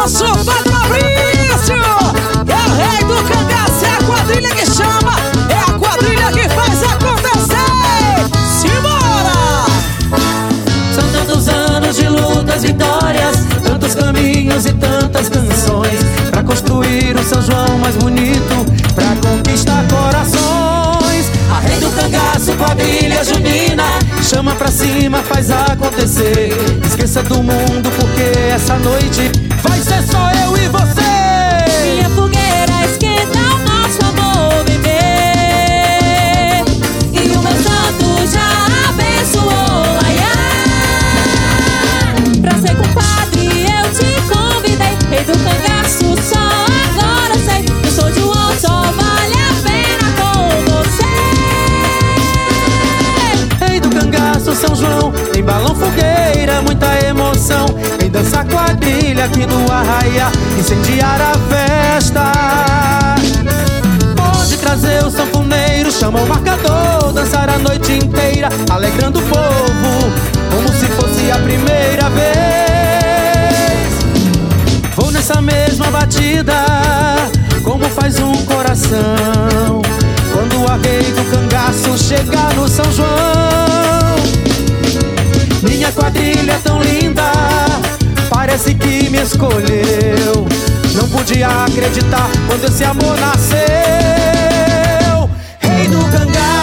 nosso Padre Maurício. É o rei do cangaço, é a quadrilha que chama, é a quadrilha que faz acontecer. Simbora! São tantos anos de lutas, vitórias, tantos caminhos e tantas canções pra construir o São João mais bonito, pra conquistar corações. A rei do cangaço, quadrilha junina, chama pra cima, faz acontecer. Esqueça do mundo porque essa noite vai ser só eu e você. Minha fogueira esquenta o nosso amor, bebê, e o meu santo já abençoou. Ai, ai, pra ser compadre eu te convidei. Rei do cangaço, só agora sei, eu sou João, só vale a pena com você. Rei do cangaço, São João, tem balão, fogueira, muita emoção. Vem dançar quadrilha aqui no arraia, incendiar a festa. Pode trazer o sanfoneiro, chama o marcador, dançar a noite inteira, alegrando o povo, como se fosse a primeira vez. Vou nessa mesma batida, como faz um coração, quando a rei do cangaço chegar no São João. Minha quadrilha é tão linda, parece que me escolheu. Não podia acreditar quando esse amor nasceu. Rei do cangaço,